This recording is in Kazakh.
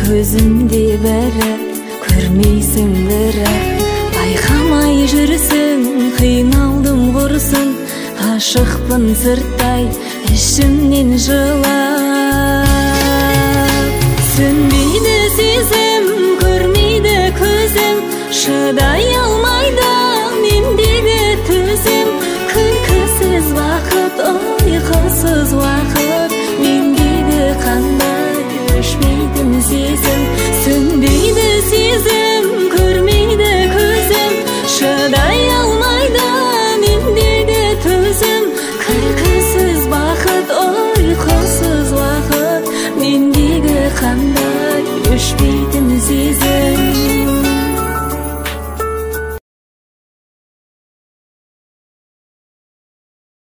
көзімде бәрі көрмейсің бірақ байқамай жүрсің қиналдым құрсын ғашықпын сырттай ішімнен жылап сөнбейді сезім көрмейді көзім шыдай алмайды мендегі төзім күлкісіз уақыт ұйқысыз уақыт мендегі қандай өшпейтін сезім сөнбейді сезім көрмейді көзім шыдай алмайды мендегі төзім күлкісіз бақыт ұйқысыз уақыт мендегі қандай өшпейтін